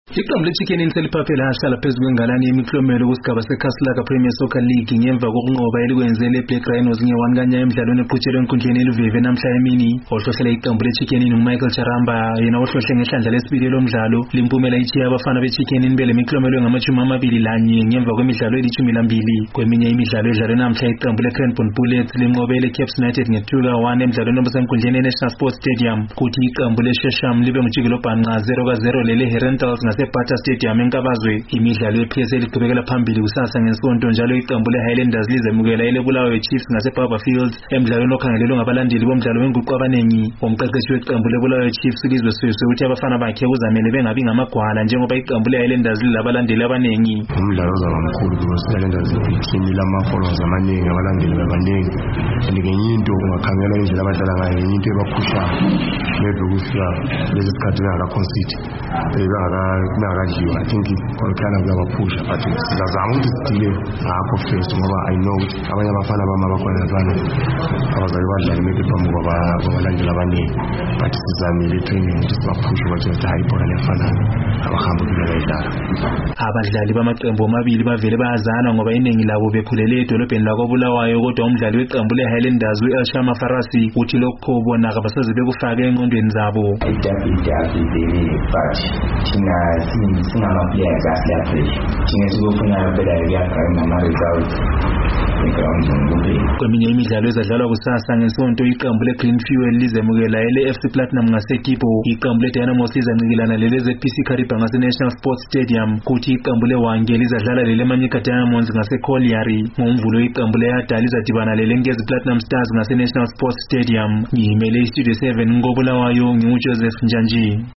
Iqembu leChicken Inn seliphaphela ahlala phezulu kwengalani yemiklomelo kusigaba seKhasilaka Premier Soccer League ngemva kokunqoba elikwenzele Black Rhinos nge-1 kanya emidlalweni eqhutshelwe enkundleni eluVeve namhla emini. Ohlohlela iqembu leChicken Inn uMichael Charamba yena ohlohle ngehlandla lesibili lomdlalo limpumela ichiya abafana beChicken Inn belemiklomelo engama-21 ngemva kwemidlalo eli-12. Kweminye imidlalo edlalwe namhla iqembu leCranbourne Bullets linqobele iCaps United nge-2-1 emidlalweni obusenkundleni eNational Sports Stadium, kuthi iqembu leShesham libe ngujikilobhanqa 0-0 leleHerentals Bata Stadium enkabazwe. Imidlalo yePSL iqhubekela phambili kusasa ngesonto njalo iqembu leHighlanders lizemukela eleBulawayo Chiefs ngaseBarberfield emidlalweni okhangelelwe ngabalandeli bomdlalo wenguqu abaningi. Umqeqeshi weqembu leBulawayo Chiefs Sizwe Siswe uthi abafana bakhe kuzamele bengabi ngamagwala njengoba iqembu leHighlanders lilabalandeli abaningi. Umdlalo uzaba mkhulu because iHighlanders i-team lama-followers amaningi, abalandeli abaningi, and ngenye into ungakhangela indlela abadlala ngayo, ngenye into ebaphushayo maybe ukufika lezi sikhathi bengaka-concede I think kwalikhana kuyabaphusha but sizazama ukuthi sidile ngakho first ngoba I know abanye abafana bakhona abafana abazali badlala maybe phambi kwabalandeli abaningi, but sizamile training ukuthi sibaphushe ukuthi hayi ibhola liyafana abahamba kulela idlala. Abadlali bamaqembu amabili bavele bayazana ngoba iningi labo bekhulele edolobheni lakoBulawayo, kodwa umdlali weqembu leHighlanders u-Elshama Farasi uthi lokho bona abasoze bekufake engqondweni zabo. Singama-players asiyaphressure thina sikufuna phela kuyagaya nama-results kweminye imidlalo ezadlalwa kusasa ngesonto iqembu leGreen Fuel lizemukela ele-FC Platinum ngaseKipo, iqembu leDynamos lizancikelana lele-ZPC Kariba ngase-National Sports Stadium, kuthi iqembu leWange lizadlala lele-Manyika Diamonds ngase-Colliery. ngoMvulo iqembu le-Yada lizadibana lele-Nkezi Platinum Stars ngase-National Sports Stadium. Ngiyimele iStudio 7 ngoBulawayo, nginguJoseph Njanji.